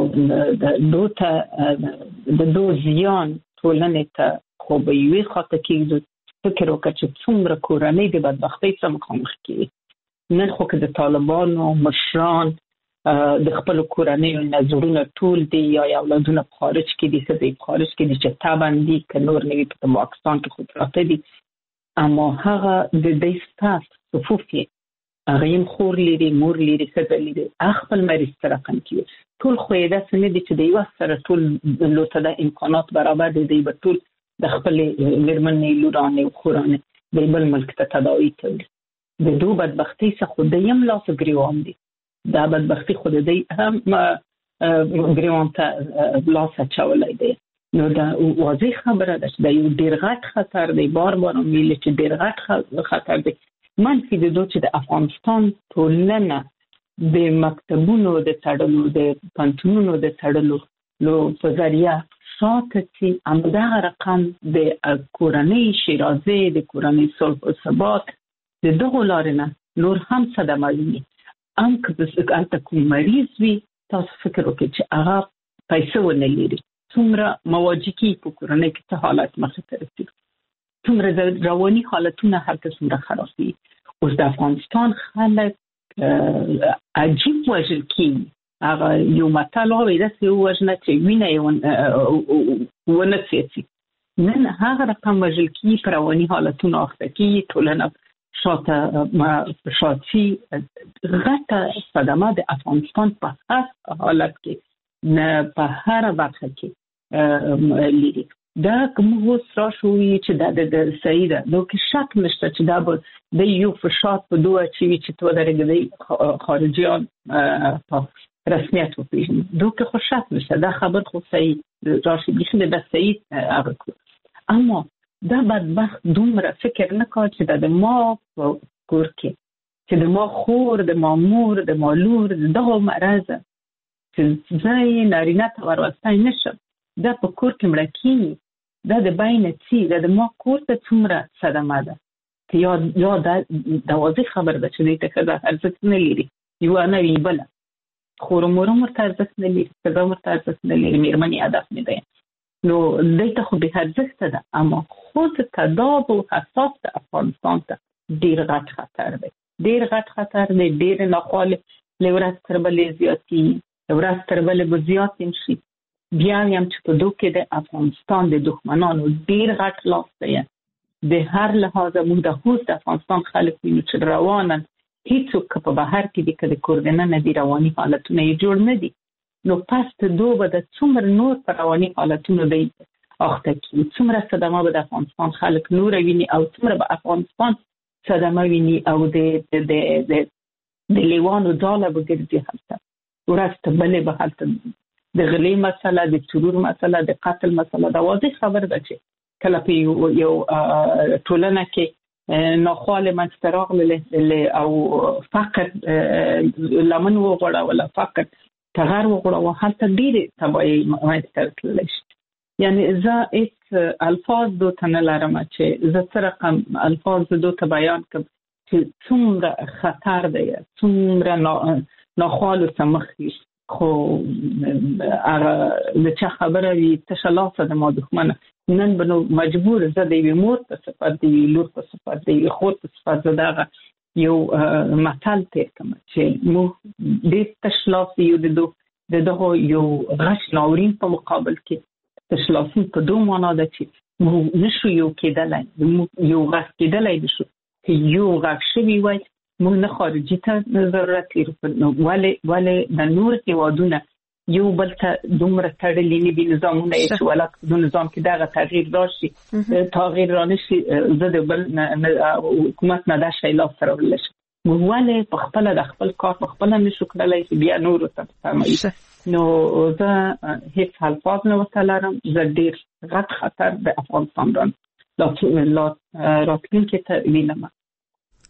د دو زیان ټولنې ته خو به یوې خاطر کې فکر وکړ چې څومره کورنۍ د بدبختۍ سره مخامخ کیږي. نن خو که د طالبانو مشران د خپل کورنۍ نظرونه ټول دي یا اولادونه په خارج کې دي څه په خارج کې دي چې تابندي ک نور نوي په پاکستان کې خو پراته دي اما هغه د دې ستاف صفوف کې هغه خور لري مور لري څه لري خپل مریض سره کم کیږي ټول خو دا څه نه دي چې د یو سره ټول لوته د امکانات برابر دي د ټول د خپل مرمنې لورانه او خورانه د بل ملک ته تداوی کوي. د دوه بدبختی څخه خو د یم لاس ګریوان دي دا بدبختی خود دی هم ګریوان ته لاس اچولای دی. نو دا واضح خبره ده چې دا یو ډیر غټ خطر دی بار ویل چې ډیر غټ خطر دی. منفي د دوه چې د افغانستان ټولنه د مکتبونو د تړلو د پنځونو د تړلو لو په ذریعہ ساتي همدغه رقم د کورنۍ شیرازه د کورنۍ صلح او ثبات د دغه لارنه نور هم صدمه ویني. ام که د کوم مریض وي تاسو فکر وکړئ چې هغه پیسې ونه لري څومره مواجهکی په کورنۍ کې څه حالت مخه ته رسیږي څومره رواني حالتونه هر څومره خراب دي. اوس د افغانستان خلک عجیب وژل کیږي. هغه یو متل وایي چې یو وژنه چې وینه ونه سيتي نن هغه رقم وژل کیږي پر رواني حالتونه اخته کیږي ټولنه شاتی غټه صدمه د افغانستان په هر حالت کې نه په هر برخه کې لري. دا کوم اوس راشوي چې د سیده نو کې شک نشته چې دا به د یو فشار په دوه چې تو درګي خارجيان په رسمیت وپیژني دوی خو شک نشته دا خبر خو صحیح راشي بخنه د صحیح هغه اما دا بدبخت دومره فکر نه کوي چې د ما کور کې چې د ما خور د ما مور د ما لور دغه مرز چې ځای نارینه ته ورستای نشم دا په کور کې مړ کیږي دا د باینه چې د ما کور ته څومره صدمه ده چې یا دا واضح خبر ده چې دې ته دا ارزښت نه لري یو نه وی بل خور مور مرته ارزښت نه لري څنګه مرته ارزښت نه لري مېرمنې هدف نه ده نو دلته خو به ارزښت ده اما خود تداوب او حساس د افغانستان ته ډیر غټ خطر دی ډیر غټ خطر دی ډیر ناخوال لورات تر بلې زیاتی لورات تر بلې زیات شي بیا هم چې په دوه کې د افغانستان د دښمنانو ډیر غټ لاس دی د هر لحاظ موږ د هوست افغانستان خلک وینو چې روانن هیڅوک په بهر کې د کډ کوردنه نه دی رواني حالتونه یې جوړ نه دي نو پس ته دوه به د څومره نور پر رواني حالتونو دی اخته کی څومره صدمه به د افغانستان خلک نور ویني او څومره به افغانستان صدمه ویني او د لیوانو ځاله به ګرځي هلته ورسته بلې به هلته د غلې مسله د ترور مسله د قتل مسله دا واضح خبر ده چې کله په یو ټولنه کې ناخوال منستراغ او فقر لمن وغوړه ولا فقر تغیر وغوړه هلته ډېرې تباهي منستر کړل شي یعنی زه ایت الفاظ دو تنه لرم چې زه څه رقم الفاظ دو ته بیان کوم چې څومره خطر دی څومره ناخوال سمخي خو هغه د چا خبره وي تشلاسه د ما دښمنه نن بنو مجبور زه د مور په صفت دی لور په صفت دی خور په صفت زداغه یو متل تیر کوم چې مو د تشلاسه یو د دغه یو غش ناورین په مقابل کې تشلاسه په دوه معنا ده چې مو نشو یو کېدلای یو غش کېدلای نشو چې یو غش شوی وای موږ نه خارجي ته ضرورت لرو ولې د نور هیوادونه یو بل ته دومره تړلي نه دي نظامونه چې ولک د نظام کې دغه تغییر راشي تغییر رانشي زه د بل حکومت نه دا شی لاس سره ولش ولې په خپل د خپل کار په خپل نشو کړلای چې بیا نور ته فرمایي نو زه هیڅ الفاظ نه وسلارم زه ډیر غټ خطر د افغانستان راتلونکي ته وینم.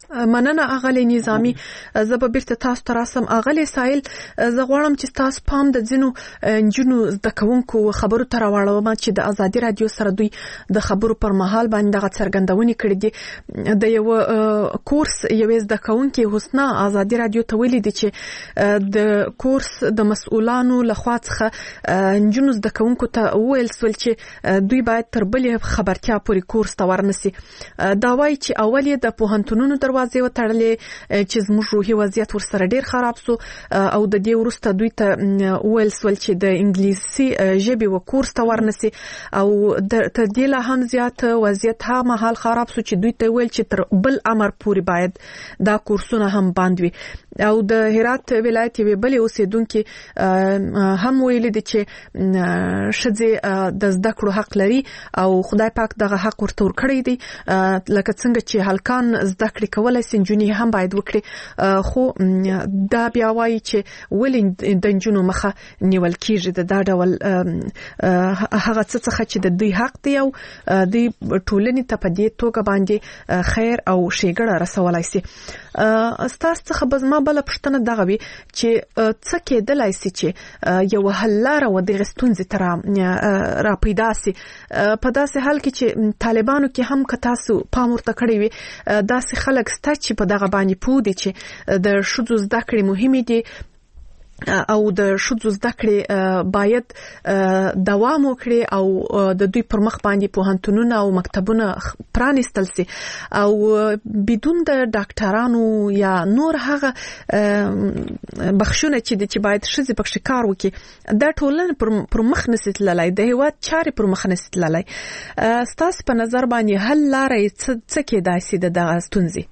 مننه اغلی نظامی. زه به بیرته تاسو ته راسم. اغلی سایل، زه غواړم چې تاسو پام د ځینو نجونو زده کوونکو خبرو ته راوړم چې د ازادي رادیو سره دوی د خبرو پر مهال باندې دغه څرګندونې کړې دي. د یو کورس یوې زده کوونکې حسنا ازادي رادیو ته ویلي دي چې د کورس د مسؤلانو لخوا څخه نجونو زده کوونکو ته وویل سول چې دوی باید تر بلې خبرتیا پورې کورس ته ورنسي. دا وایي چې اول یې د پوهنتونونو دروازې وتړلې چې زموږ روحي وضعیت ورسره ډیر خراب سو، او د دې وروسته دوی ته ویل سول چې د انګلیسي ژبې و کورس ته ورنسي، او د دې لا هم زیات وضعیت ها مهال خراب سو چې دوی ته ویل چې تر بل امر پورې باید دا کورسونه هم بند وي. او د هرات ولایت یوې بلې اوسیدونکو هم ویلي دي چې ښځې د زده کړو حق لري او خدای پاک دغه حق ورته ورکړی دی، لکه څنګه چې هلکان زده کړې کولای شي نجونې هم باید وکړي. خو دا بیا وایي چې ولې د نجونو مخه نیول کیږي د دا ډول هغه څه څخه چې د دوی حق دی او دوی ټولنې ته په دې توګه باندې خیر او ښېګړه رسولای شي. ستاسو څخه به زما بله پوښتنه دغه وي چې څه کېدلی شي چې یو حل لاره و دغې ستونزې ته را پیدا شي په داسې حال کې چې طالبانو کې هم که تاسو پام ورته کړی وي داسې خلک شته چې په دغه باندې پوه دي چې د ښځو زده کړې مهمې دي او د ښځو زده کړې باید دوام وکړي او د دوی پر مخ باندې پوهنتونونه او مکتبونه پرانیستل سي او بدون د ډاکټرانو یا نور هغه بخښونه چې باید ښځې پکې کار وکړي دا ټولنه پر مخ نشي تللی، د هیواد چارې پر مخ نشي تللی. ستاسو په نظر باندې حل لاره څه کېدای شي د دغه ستونزې؟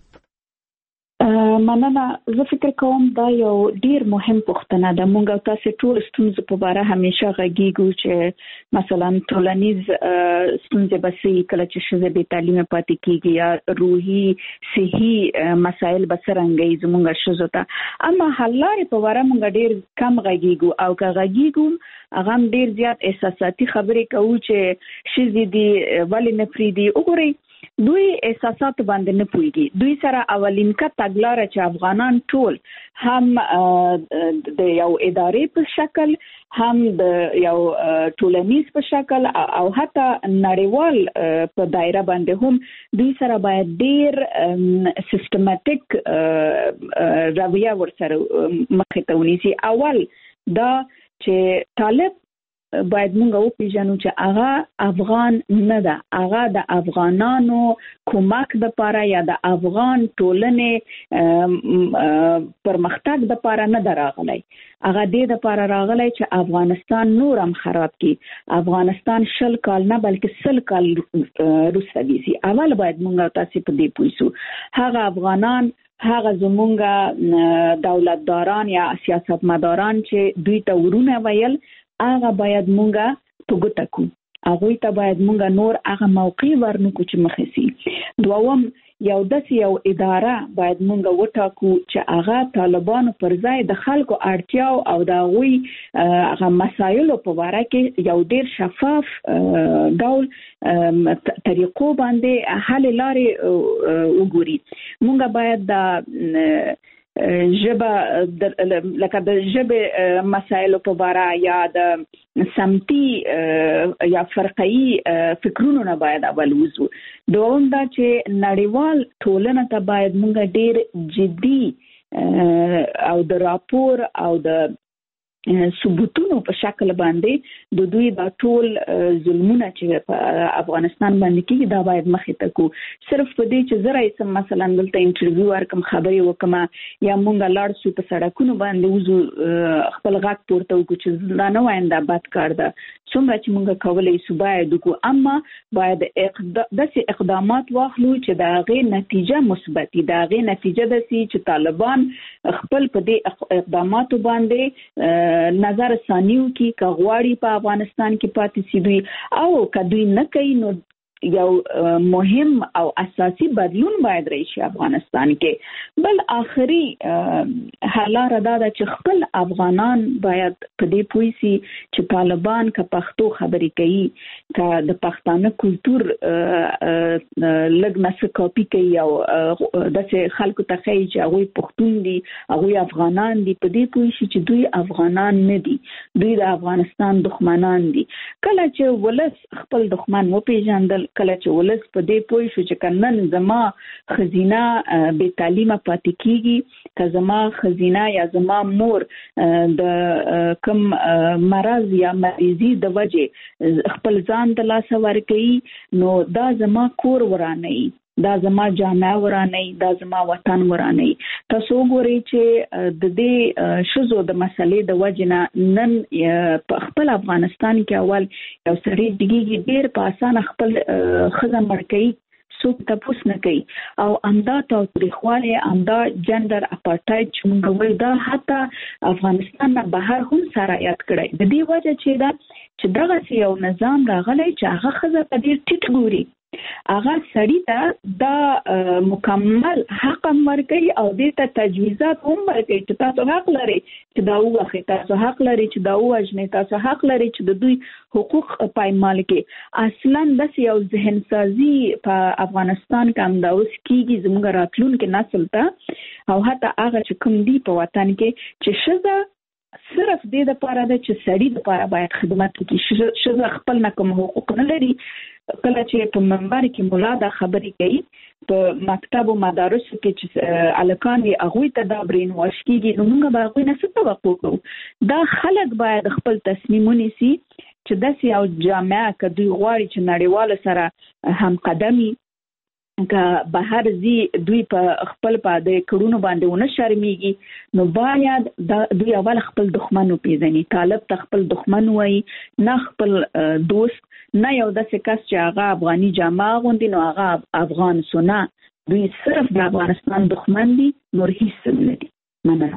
مننه. زه فکر کوم دا یو ډیر مهم پوښتنه ده. موږ تاسو ټول ستونزې په اړه همیشه غږیږو چې مثلا ټولنیز ستونزې بسې کله چې ښځې بې تعلیمه پاتې کیږي یا روحي صحي مسایل به څرنګه زموږ ښځو ته، اما حل لارې په اړه موږ ډیر کم غږیږو او که غږیږو هغه ډیر زیات احساساتي خبرې کوو چې ښځې دي ولې نه پریږدي. وګورئ دوی احساسات باندې نه پوهیږي. دوی سره اولین کا تګلاره چې افغانان ټول هم د یو ادارې په شکل هم د یو ټولنیز په شکل او حتی نړیوال په دایره باندې هم دوی سره باید ډیر سیستماتیک رویه ورسره مخې ته ونیسي. اول دا چې طالب باید مونږ وپیژنو چې هغه افغان نه ده، هغه د افغانانو کومک د پاره یا د افغان ټولنې پرمختګ د پاره نه دراغلی، هغه دې د پاره راغلی چې افغانستان نور هم خراب کی. افغانستان 20 کال نه بلکې 100 کال وروسته دی. اول باید مونږ تاسو په دې پوښتو هغه افغانان هغه زمونږ دولتداران یا سیاستمداران چې دوی ته ورونه ویل هغه باید مونږه په ګوته کو، هغه ته باید مونږه نور هغه موقع ورنکو چې مخې سي. دوم یو داسې یو اداره باید مونږ وټاکو چې هغه طالبانو پر ځای د خلکو اړتیاو او د هغوی هغه مسایلو په باره کې یو ډیر شفاف ډول طریقو باندې حل لارې وګوري. مونږ باید د ژبه لکه د ژبې مسایلو په باره یا د سمتي یا فرقایي فکرونو نه باید اول وځو. دوم دا چې نړیوال ټولنه ته باید مونږ ډیر جدي او د راپور او د ثبوتونو په شکل باندې د دوی دا ټول ظلمونه چې په افغانستان باندې کیږي دا باید مخې ته کو. صرف په دې چې زه راځم مثلا دلته انټرویو ورکم خبرې وکم یا مونږ لاړ شو په سړکونو باندې وځو خپل غږ پورته وکړو چې دا نه وایم دا بد کار ده، څومره چې مونږ کولای شو باید وکړو، اما باید داسې اقدامات واخلو چې د هغې نتیجه مثبت وي. د هغې نتیجه داسې چې طالبان خپل په دې اقداماتو باندې نظر ثانیو کې که غواړي په افغانستان کې پاتې شي دوی او که دوی نه کوي نو یو مهم او اساسي بدلون باید راشي افغانستان کې. بل آخري حل لاره دا ده چې خپل افغانان باید په دې پوه شي چې طالبان که پښتو خبرې کوي، که د پښتانه کلتور لږ نس کاپي کوي او داسې خلکو ته ښایي چې هغوی پښتون دي، هغوی افغانان دي، په دې پوه شي چې دوی افغانان نه دي، دوی د افغانستان دښمنان دي. کله چې ولس خپل دښمن وپېژندل، کله چې ولس په دې پوه شو چې کنن زما خزینه بې تعلیمه پاتې کیږي، که زما خزینه یا زما مور د کم مرض یا مریضي د وجې خپل ځان د لاسه ورکوي، نو دا زما کور ورانوي، دا زما جامعه ورانوي، دا زما وطن ورانوي. تاسو وګورئ چې د دې ښځو د مسلې د وجې نه نن په خپل افغانستان کې اول یو سړی ډیږي ډېر په اسانه خپل ښځه مړ کوي، څوک تپوس نه کوي. او همدا تاوتریخوالی، همدا جنډر اپارټایډ چې موږ وایو، دا حتی افغانستان نه بهر هم سرایت کړی. د دې وجه چې دا چې دغسې یو نظام راغلی چې هغه ښځه په ډېر ټیټ ګوري، هغه سړي ته دا مکمل حق هم ورکوي او دې ته تجویزات هم ورکوي چې تاسو حق لرئ چې دا ووخئ، تاسو حق لرئ چې دا ووژنئ، تاسو حق لرئ چې د دوی حقوق پایمال کړئ. اصلا داسې یو ذهن سازي په افغانستان کې همدا اوس کېږي زموږ راتلونکي نسل ته، او حتی هغه چې کوم دي په وطن کې چې ښځه صرف دې دپاره ده چې سړي دپاره باید خدمت وکړي. ښځه خپل نه کوم حقوق نه لري. کله چې په منبر کې مولا دا خبرې کوي، په مکتب او مدارسو کې چې الکان دي هغوی ته دا برین واش کېږي، نو موږ به هغوی نه څه توقع کوو؟ دا خلک باید خپل تصمیم ونیسي چې داسې یو جامعه که دوی غواړي چې نړیوالو سره همقدمي، که بهر ځي دوی په خپل په د کړونو باندې ونه شرمېږي، نو باید دوی اول خپل دښمن وپېژني. طالب ته خپل دښمن وایي، نه خپل دوست، نه یو داسې کس چې هغه افغاني جامه اغوندي نو هغه افغان سو. نه، دوی صرف د افغانستان دښمن دي، نور هیڅ نه دي. مننه.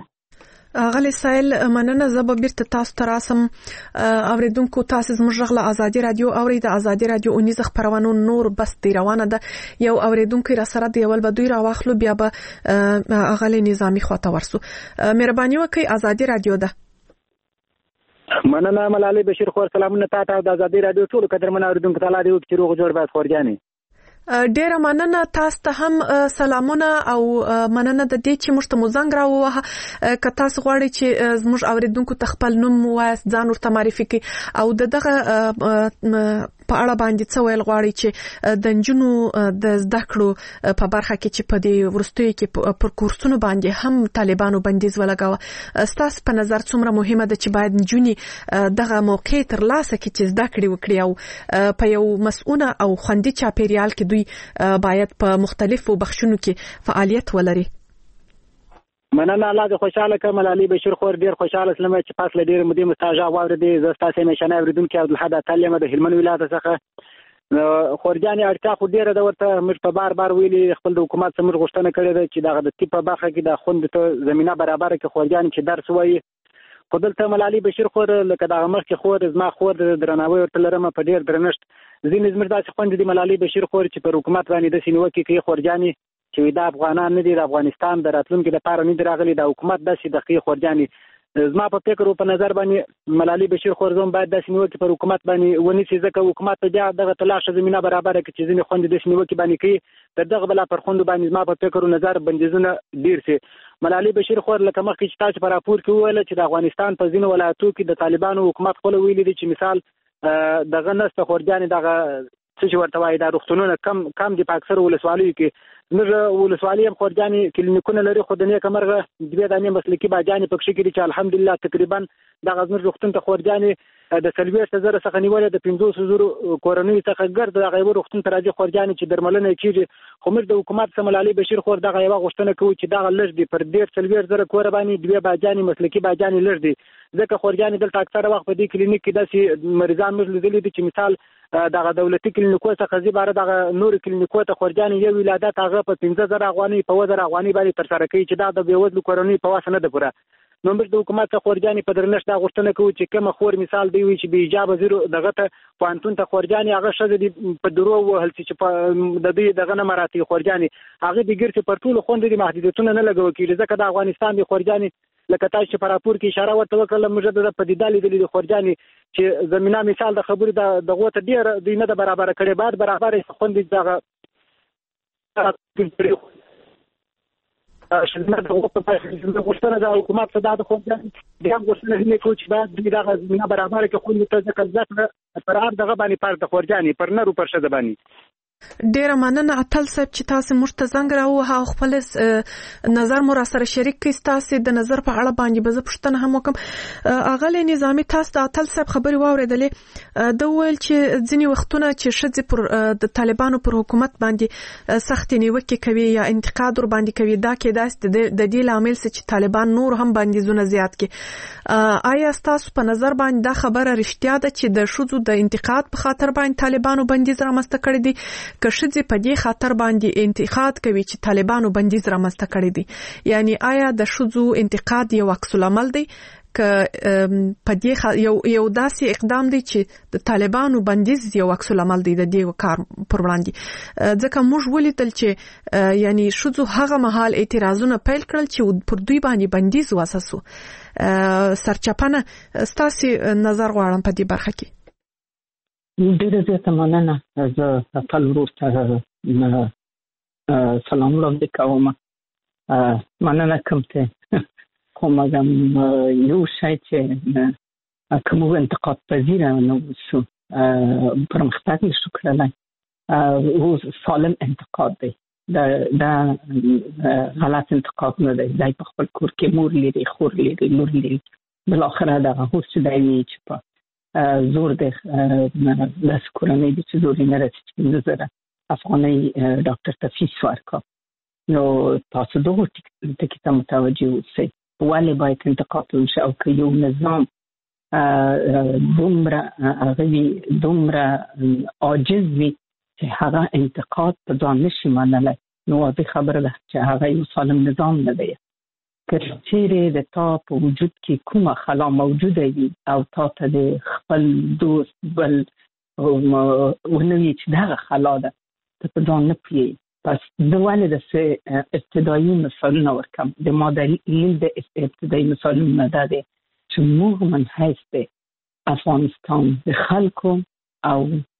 غلی سایل، مننه. زه به بیرته تاسو ته راسم. اوریدونکو، تاسو زموږ غږ له ازادي رادیو اورئ. د ازادي رادیو اونیز خبرونو نور بس دی روانه ده. یو اوریدونکو را سره دی، اول به دوی راواخلو، بیا به غلی نظامی خواته ورسو. مهرباني وکړئ، ازادي رادیو ده. مننه ملالۍ بشیر خور، سلامونه تاسو د ازادي رادیو ټول قدرمن اوریدونکو ته. الله دې وکړي چې روغ جوړ باید خورجانې. ډیره مننه تاسو ته هم سلامونه، او مننه د دې چې موږ ته مو زنګ راووهه. که تاسو غواړئ چې زموږ اوریدونکو ته خپل نوم ووایاست، ځان ورته معرفي کړئ، او دغه په اړه باندې څه ویل غواړئ چې د نجونو د زده کړو په برخه کې چې په دې وروستیو کې پر کورسونو باندې هم طالبانو بندیز ولګاوه. ستاسو په نظر څومره مهمه ده چې باید نجونې دغه موقع ترلاسه کړي چې زده کړې وکړي، او په یو مسؤونه او خوندي چاپیریال کې دوی باید په مختلفو بخشونو کې فعالیت ولري؟ مننه. الله دې خوشاله کړه ملالۍ بشیر خور. ډېر خوشاله سلم چې پاس له ډېرې مودې مستاجه واورېدې. زه ستاسې همیشنی اورېدونکی عبدالحد اتل یم د هلمند ولایت څخه. خورجانې اړتیا خو ډېره ده ورته. موږ په بار بار ویلي، خپل د حکومت څخه موږ غوښتنه کړې ده چې دغه د طب په برخه کې د خوندو ته زمینه برابره کړي خورجانې چې درس ووایي. خو دلته ملالۍ بشیر خور لکه دغه مخکې خور، زما خور، درناوی ورته لرم په ډېر درنښت. ځینې زموږ داسې خویندې دي ملالۍ بشیر خور چې پر حکومت باندې داسې نیوکې کوي خورجانې چې دا افغانان نه دي، د افغانستان د راتلونکي لپاره نه دي راغلي، دا حکومت داسې د کوي خورجانې. زما په فکر او په نظر باندې ملالۍ بشیر خور زوم باید داسې نیوکې پر حکومت باندې ونیسي، ځکه حکومت ته بیا دغه تلاشه زمینه برابره کړي چې ځینې خویندې داسې نیوکې باندې کوي، تر دغه بلا پر خویندو باندې زما په فکر او نظر بندیزونه ډېر سي. ملالۍ بشیر خور لکه مخکې چې تاسو په راپور کې وویل چې د افغانستان په ځینو ولایتو کې د طالبانو حکومت خپل ویلي دي چې مثال دغه نسته خورجانې دغه څه چې ورته وایي دا روغتونونه کم دي په اکثر ولسوالیو کې. زموږ ولسوالي هم خورجانې کلینیکونه لري، خو د نیکه مرغه دوې دانې مسلکي باجانې پکښې کې دي چې الحمدلله تقریبا دغه زموږ روغتون ته خورجانې د 40,000 څخه نیولې د 50,000 کورنیو څخه ګرد دغه یو روغتون ته راځي خورجانې چې درملنه یې کېږي. خو موږ د حکومت څخه ملالۍ بشیر خور دغه یوه غوښتنه کوو چې دغه لږ دي، پر 40,000 کوره باندې دوې باجانې مسلکي باجانې لږ دي، ځکه خورجانې دلته اکثره وخت په دې کلینیک کې داسې مریضان موږ لیدلي دي چې مثال دغه دولتي کلینیکو څخه زی باره دغه نور کلینیکو ته خورجانې یو ولادت هغه په 15,000 افغانۍ په 1000 افغانۍ باندې ترسره کوي چې دا د بېوزلو کورنیو په واسه نه ده پوره. نو موږ د حکومت څخه خورجانې په درنښت دا غوښتنه کوو چې کومه خور مثال دی وي چې بې حجابه زیرو دغه ته پوهنتون ته خورجانې هغه ښځه دي په درو ووهل شي چې د دوی دغه نه مراعتوي خورجانې هغه د ګرځي پر ټولو خوندو دي محدودیتونه نه لګول کېږي ځکه د افغانستان د خورجانې لکه تاسو چې په راپور کې اشاره ورته وکړله موږ د پدیده لیدلې د خورجانې چې زمینه مثال د خبرې دغو ته ډېر دوی نه ده برابره کړې باید برابره خوندې دغه شنه د غوښتنه د حکومت څخه د خورجانې بیا غوښتنه هم کوي چې باید دوی دغه زمینه برابره کړي خوندې ته ځکه زده کړه پر هر دغه باندې پر د خورجانې پر نر او پر ښځه باندې ډیره مننه اتل صاحب چې تاسو موږ ته زنګ راووهه او خپل نظر مو را سره شریک کړئ. تاسو د نظر په اړه باندې به زه پوښتنه هم وکم. اغلی نظامي تاسو د اتل صاحب خبرې واورېدلې د ویل چې ځینې وختونه چې ښځې پر د طالبانو پر حکومت باندې سخت نیوکې کوي یا انتقاد ور باندې کوي دا کېدای د دې لامل چې طالبان نور هم بندیزونه زیات کړي. آیا تاسو په نظر باندې دا خبره رښتیا ده چې د ښځو د انتقاد په خاطر باندې طالبانو بندیز رامنځته کړی دی که ښځې په دې خاطر باندې انتقاد کوي چې طالبانو بندیز رامنځته کړی دی؟ یعنی آیا د ښځو انتقاد یو عکس العمل دی که په دې یو داسې اقدام دی چې د طالبانو بندیز یو عکس العمل دی د دې کار پر وړاندې؟ ځکه موږ ولیدل چې یعنی ښځو هغه مهال اعتراضونه پیل کړل چې پر دوی باندې بندیز واساسو. سرچپنه ستاسو نظر غواړم په دې برخه کې. ډېره زیاته مننه. زه خپل ورور ته سلام وړاندې کوم. مننه کوم ته خو مګم یو شی چې کوم انتقاد پذیره نه اوسو پرمختګ نشو کړلی او سالم انتقاد دی. دا غلط انتقاد نه دی. دی په خپل کور کې مور لري، خور لري، لور لري. بالاخره دغه اوس چې دی وایي چې په زور د داسې کورنۍ دي چې زور یې نه رسي چې 15,000 افغانۍ ډاکټر ته فیس ورکړه. نو تاسو دغو ټکي ته متوجه اوسئ ولې باید انتقاد وشي او که یو نظام دومره عاجز وي چې هغه انتقاد په ځان نشي منلی نو واضح خبره ده چې هغه یو سالم نظام نه دی. که چیرې د تا په وجود کې کومه خلا موجوده وي او تا ته د خپل دوست بل ونوي چې دغه خلا ده ته په ځان نه پوهېږي. پس زه ولې داسې ابتدایي مثالونه ورکم؟ د ما دلیل د ابتدایي مثالونه دا دی چې موږ من حیث د افغانستان د خلکو او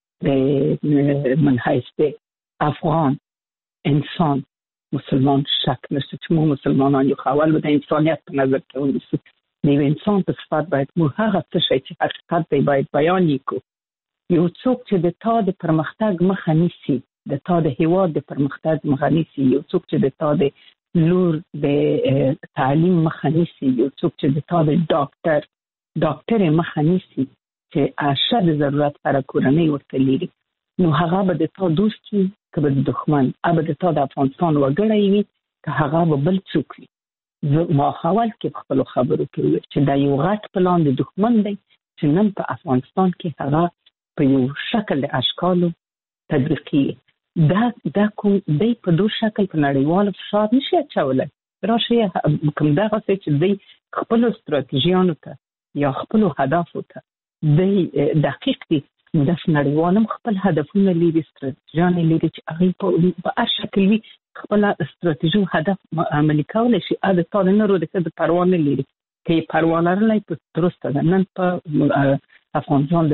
د من حیث د افغان انسان مسلمان شک نشته چې موږ مسلمانان یو. اول به د انسانیت په نظر کې ونیسو. د یو انسان په صفت باید موږ هغه څه شی چې حقیقت دی باید بیان یې کړو. یو څوک چې د تا د پرمختګ مخه نیسي، د تا د هیواد د پرمختګ مخه نیسي، یو څوک چې د تا د لور د تعلیم مخه نیسي، یو څوک چې د تا د ډاکټر مخه نیسي چې اشد ضرورت پر کورنۍ ورته لري نو هغه به د تا دوست وي که به د دښمن، هغه به د تا د افغانستان وګړی وي که هغه به بل څوک وي. ما اول کې په خپلو خبرو کې وویل چې دا یو غټ پلان د دښمن دی چې نن په افغانستان کې هغه په یو شکل د اشکالو تطبیقي. دا کوم دی په دو شکل په نړیوال فشار نشي اچولی. راشي کوم دغسې چې دی خپلو ستراتیژیانو ته یا خپلو هدفو ته دی دقیق دي. د نړیوال هم خپل هدفونه لري، ستراتیژیانې لري چې هغوی په هر شکل وي خپل استراتیژي هدف عملي کولی شي. د تا د نرو د ښځو پروا نه لري که یې پروا لرلی په درسته ده. نن په افغانستان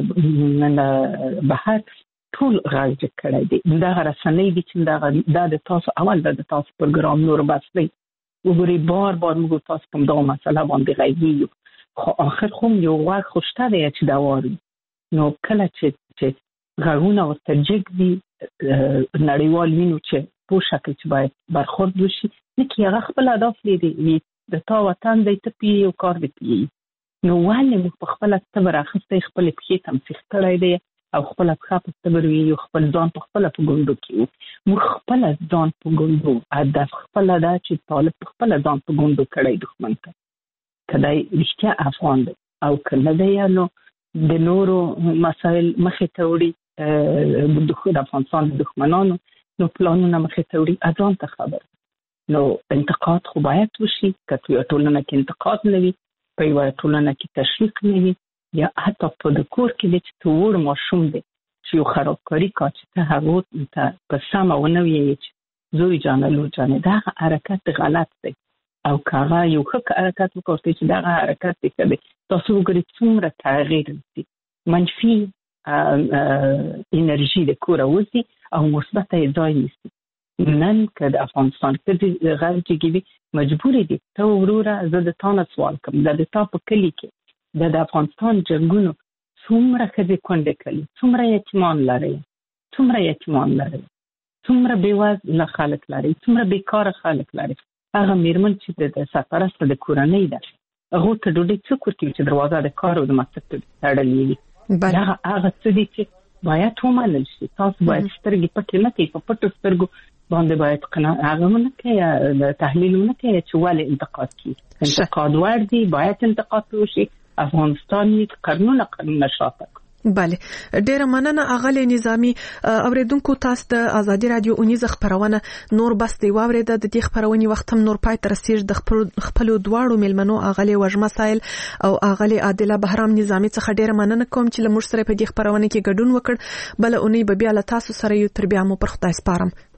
د بهر ټول غږ کړی دی. دغه رسنۍ دي چې دا د تاسو اول د تاسو پروګرام نور بس دی. وګورئ بار موږ تاسو په دغه مسله باندې غږیږو خو آخر خو یو غږ خو شته دی چې دوار نو کله چې غږونه ورته جګ دي نړیوال وینو چې په شکل چې باید برخورد وشي نه کې هغه خپل اهداف لري. د تا وطن دی ته پیې او کار دی پیې نو ولې موږ په خپله تبر اخیستی خپلې پښې تمسیح کړی دی او خپله پښه په تبر وي او خپل ځان په خپله په ګونډو کې وو. موږ خپله ځان په ګونډو هدف خپله ده چې طالب په خپله ځان په ګونډو کړی دښمن ته که دی رښتیا افغان دی او که نه دی نو د نورو مسایل مخې ته وړي د افغانستان د دښمنانو نو پلانونه مخې ته وړي ځان ته خبر نو انتقاد خو باید وشي که په ټولنه کې انتقاد نه وي په یوه ټولنه کې تشویق نه وي یا حتی په د کور کې چې تور ماشوم دی چې یو خرابکاري کا چې ته هغه ته په سمه ونه ویې چې زوی جانه لور جانه دا حرکت غلط دی او کاغه یو ښه حرکت وکړي چې دا حرکت دی کوي تاسو وګورئ څومره تغییر دي منفي انرژي د کور وځي او مثبت یې ځای نیسي نن که د افغانستان کې غیر جګوي مجبورې دي ته وروره زه د تا نه سوال کوم د تا په کلي کې د افغانستان جنګونو څومره ښځې کونډې کړي څومره یتیمان لري څومره بېوزله خلک لري څومره بیکاره خلک لري هغه میرمن چې د سرپرسته د کورنۍ ده هغو ته ډوډۍ څوک ورکوي چې دروازه د کار او د مکتب تړلې وي هغه څه دي چې باید ومنل شي تاسو باید سترګې پټې نه کړئ په پټو سترګو باندې باید هغه ونه کوي تحلیل ونه کوي چې ولې انتقاد کوي انتقاد وردي باید انتقاد وشي افغانستان قرنونه شاته بله ډیره مننه اغلی نظامی اوریدونکو تاسو د ازادي رادیو اونیزه خبرونه نور بس دی واورید د دې خبرونې وخت هم نور پای تر رسیږي د خپل دواړو ملمنو اغلی وجمه سایل او اغلی عادله بهرام نظامی څخه ډیره مننه کوم چې لمر سره په دې خبرونه کې ګډون وکړ بل اونۍ به بیا له تاسو سره یو تر بیا مو پر خدای سپارم